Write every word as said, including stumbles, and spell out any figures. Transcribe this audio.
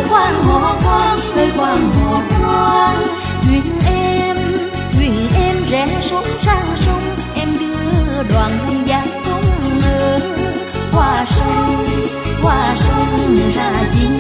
quan họ quan, nơi quan họ quan. Duyên em, duyên em rẽ xuống sang sông, em đưa đoàn hương giang không ngờ. Qua sông, qua sông ra chinh